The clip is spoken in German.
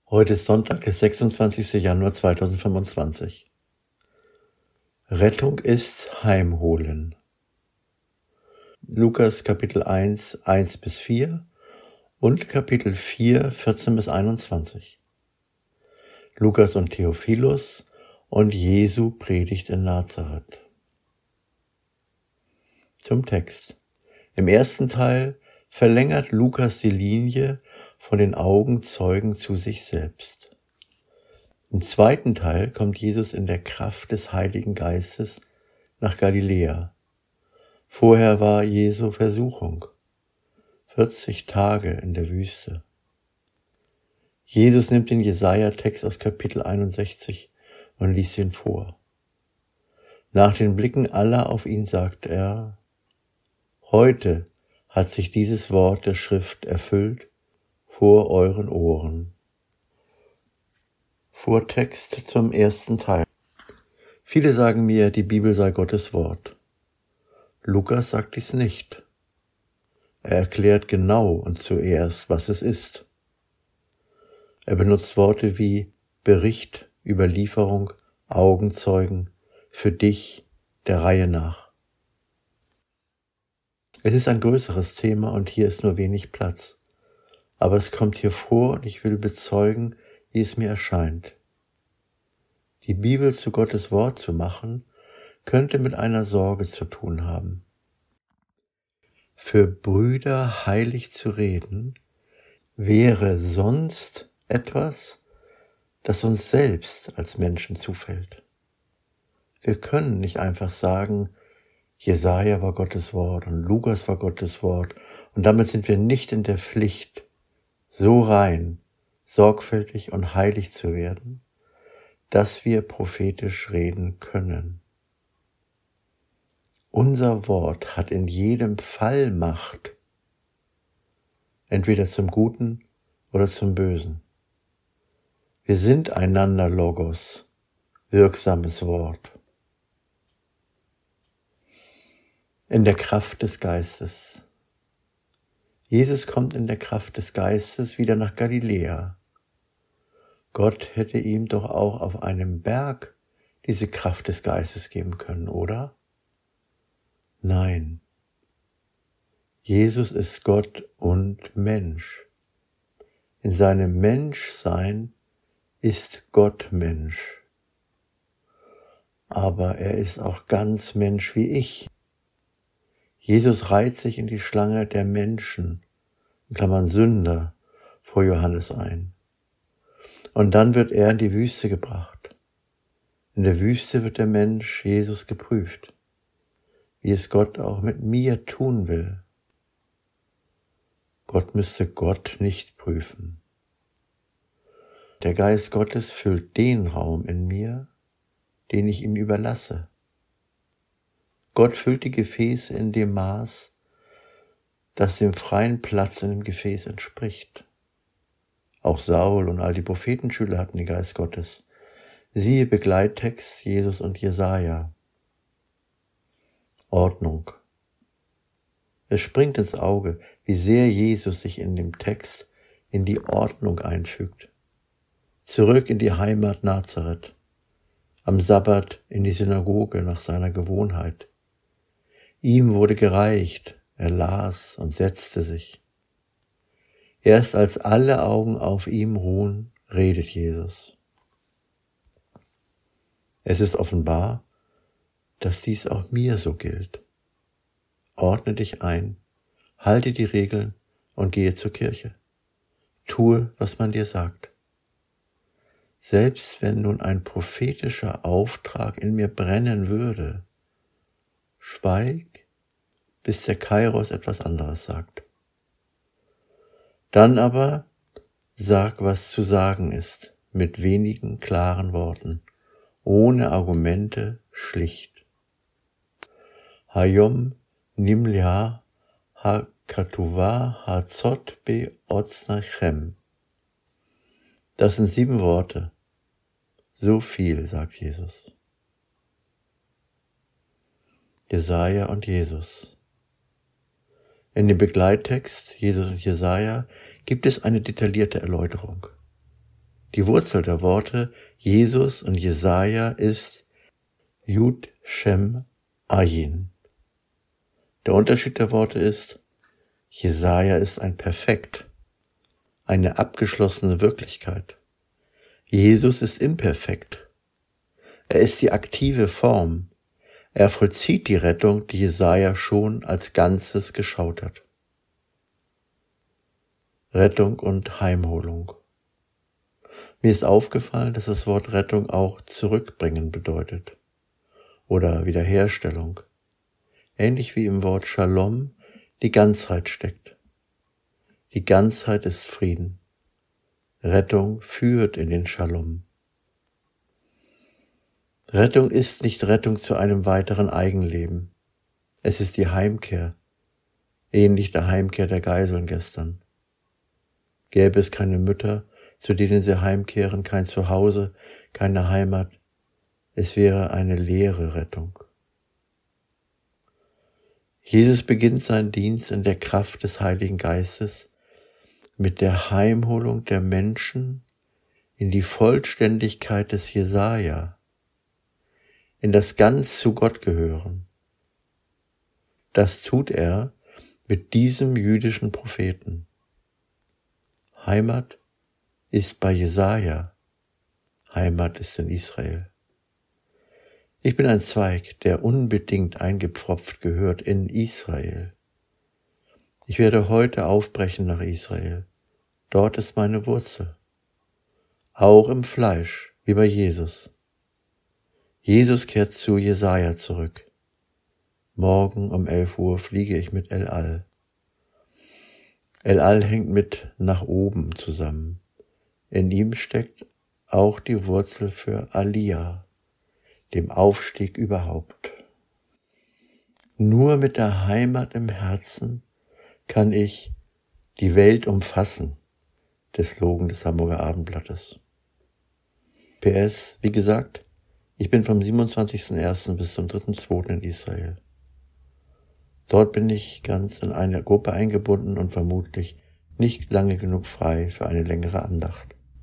Heute ist Sonntag, der 26. Januar 2025. Rettung ist Heimholen. Lukas Kapitel 1, 1-4 und Kapitel 4, 14-21. Lukas und Theophilus und Jesu Predigt in Nazareth. Zum Text. Im ersten Teil verlängert Lukas die Linie von den Augenzeugen zu sich selbst. Im zweiten Teil kommt Jesus in der Kraft des Heiligen Geistes nach Galiläa. Vorher war Jesu Versuchung, 40 Tage in der Wüste. Jesus nimmt den Jesaja-Text aus Kapitel 61 und liest ihn vor. Nach den Blicken aller auf ihn sagt er: Heute hat sich dieses Wort der Schrift erfüllt vor euren Ohren. Vortext zum ersten Teil. Viele sagen mir, die Bibel sei Gottes Wort. Lukas sagt dies nicht. Er erklärt genau und zuerst, was es ist. Er benutzt Worte wie Bericht, Überlieferung, Augenzeugen, für dich, der Reihe nach. Es ist ein größeres Thema und hier ist nur wenig Platz. Aber es kommt hier vor und ich will bezeugen, wie es mir erscheint. Die Bibel zu Gottes Wort zu machen, könnte mit einer Sorge zu tun haben. Für Brüder heilig zu reden, wäre sonst etwas, das uns selbst als Menschen zufällt. Wir können nicht einfach sagen, Jesaja war Gottes Wort und Lukas war Gottes Wort und damit sind wir nicht in der Pflicht, so rein, sorgfältig und heilig zu werden, dass wir prophetisch reden können. Unser Wort hat in jedem Fall Macht, entweder zum Guten oder zum Bösen. Wir sind einander Logos, wirksames Wort. In der Kraft des Geistes. Jesus kommt in der Kraft des Geistes wieder nach Galiläa. Gott hätte ihm doch auch auf einem Berg diese Kraft des Geistes geben können, oder? Nein. Jesus ist Gott und Mensch. In seinem Menschsein ist Gott Mensch. Aber er ist auch ganz Mensch wie ich. Jesus reiht sich in die Schlange der Menschen, in Klammern Sünder, vor Johannes ein. Und dann wird er in die Wüste gebracht. In der Wüste wird der Mensch Jesus geprüft, wie es Gott auch mit mir tun will. Gott müsste Gott nicht prüfen. Der Geist Gottes füllt den Raum in mir, den ich ihm überlasse. Gott füllt die Gefäße in dem Maß, das dem freien Platz in dem Gefäß entspricht. Auch Saul und all die Prophetenschüler hatten den Geist Gottes. Siehe Begleittext Jesus und Jesaja. Ordnung. Es springt ins Auge, wie sehr Jesus sich in dem Text in die Ordnung einfügt. Zurück in die Heimat Nazareth, am Sabbat in die Synagoge nach seiner Gewohnheit. Ihm wurde gereicht, er las und setzte sich. Erst als alle Augen auf ihm ruhen, redet Jesus. Es ist offenbar, dass dies auch mir so gilt. Ordne dich ein, halte die Regeln und gehe zur Kirche. Tue, was man dir sagt. Selbst wenn nun ein prophetischer Auftrag in mir brennen würde, schweig, bis der Kairos etwas anderes sagt. Dann aber sag, was zu sagen ist, mit wenigen klaren Worten, ohne Argumente, schlicht. Hayom nimlia ha-katuva ha-zot be-oznachem. Das sind 7 Worte. So viel, sagt Jesus. Jesaja und Jesus. In dem Begleittext Jesus und Jesaja gibt es eine detaillierte Erläuterung. Die Wurzel der Worte Jesus und Jesaja ist Yud Shem Ayin. Der Unterschied der Worte ist, Jesaja ist ein Perfekt, eine abgeschlossene Wirklichkeit. Jesus ist imperfekt. Er ist die aktive Form. Er vollzieht die Rettung, die Jesaja schon als Ganzes geschaut hat. Rettung und Heimholung. Mir ist aufgefallen, dass das Wort Rettung auch zurückbringen bedeutet oder Wiederherstellung. Ähnlich wie im Wort Shalom die Ganzheit steckt. Die Ganzheit ist Frieden. Rettung führt in den Shalom. Rettung ist nicht Rettung zu einem weiteren Eigenleben. Es ist die Heimkehr, ähnlich der Heimkehr der Geiseln gestern. Gäbe es keine Mütter, zu denen sie heimkehren, kein Zuhause, keine Heimat, es wäre eine leere Rettung. Jesus beginnt seinen Dienst in der Kraft des Heiligen Geistes mit der Heimholung der Menschen in die Vollständigkeit des Jesaja, in das ganz zu Gott gehören. Das tut er mit diesem jüdischen Propheten. Heimat ist bei Jesaja, Heimat ist in Israel. Ich bin ein Zweig, der unbedingt eingepfropft gehört in Israel. Ich werde heute aufbrechen nach Israel. Dort ist meine Wurzel. Auch im Fleisch, wie bei Jesus. Jesus kehrt zu Jesaja zurück. Morgen um 11 Uhr fliege ich mit El Al. El Al hängt mit nach oben zusammen. In ihm steckt auch die Wurzel für Aliyah, dem Aufstieg überhaupt. Nur mit der Heimat im Herzen kann ich die Welt umfassen, der Slogan des Hamburger Abendblattes. PS, wie gesagt, ich bin vom 27.01. bis zum 3.2. in Israel. Dort bin ich ganz in eine Gruppe eingebunden und vermutlich nicht lange genug frei für eine längere Andacht.